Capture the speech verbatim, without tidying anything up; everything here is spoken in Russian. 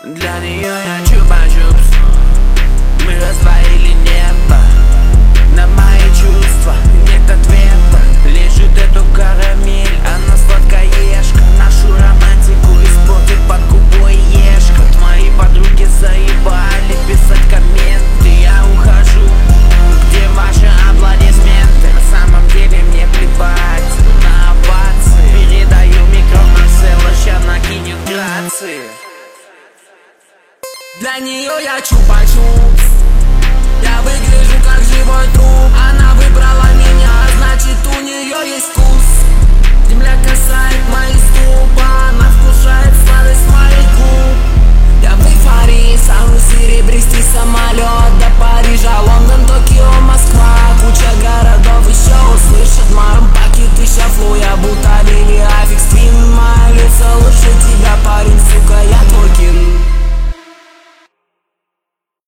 Для нее я чупа-чупс. Мы раздвоили небо. На мои чувства нет ответа. Лежит эту карамель, она сладкоежка. Нашу романтику испортит под губой ешка. Твои подруги заебали писать комменты. Я ухожу, где ваши аплодисменты? На самом деле мне плевать на овации. Передаю микро Марселу, ща накинет грации. Для нее я чупа-чупс. Я выгляжу как живой труп. Она выбрала меня, значит у нее есть вкус. Земля касает мои стопы, она вкушает сладость моих губ. Я в эйфории, самый серебристый